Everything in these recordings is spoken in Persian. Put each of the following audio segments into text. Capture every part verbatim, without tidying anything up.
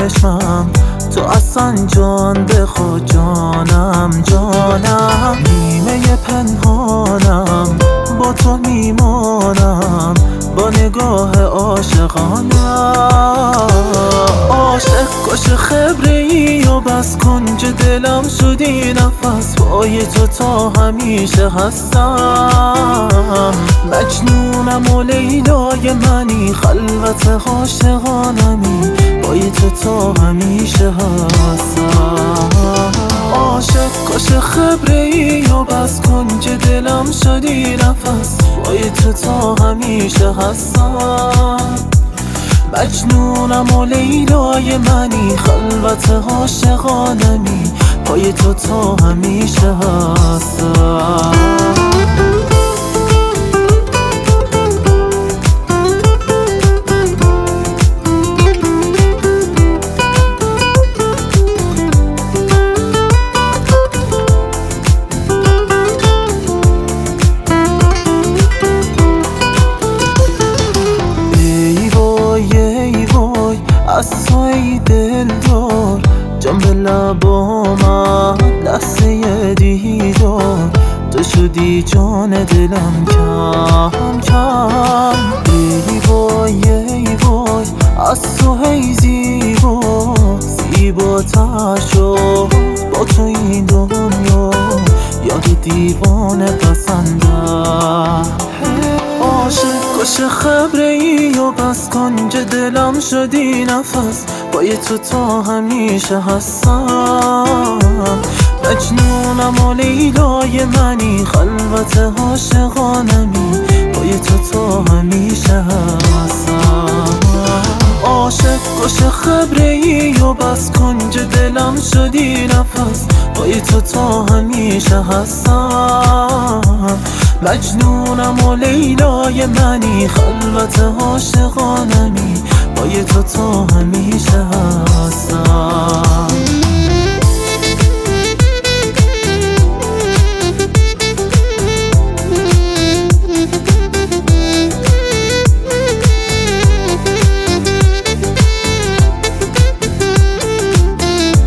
چشمم، تو اصلا جان به خود جانم جانم. نیمه پنهانم با تو میمانم، با نگاه عاشقانم. عاشق کش خبره ای و بس کنج دلم شدی نفس، پای تو تا همیشه هستم. مجنونم و لیلای منی، خلوت عاشقانمی، پای تو تا همیشه هستم. عاشق کش خبره ای و بس کنج دلم شدی نفس، پای تو تا همیشه هستم. مجنونم و لیلای منی، خلوت عاشقانمی، پای تو تا همیشه هستم. از تو ای دلدار، جان به لب آمد لحظه دیدار، تو شدی جان دلم کم کم. ای وای ای وای از تو ای زیبا، زیباتر شد با تو این دنیا، یاد دیوانه پسندم. عاشق کش خبره ای و بس کنج دلم شدی نفس، پای تو تا همیشه هستم. مجنونم و لیلای منی، خلوت عاشقانمی، پای تو تا همیشه هستم. عاشق کش خبره ای و بس کنج دلم شدی نفس، پای تو تا همیشه هستم. مجنونم و لیلای منی، خلوت عاشقانمی، پای تو تا همیشه هستم.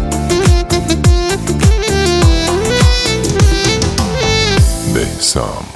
Some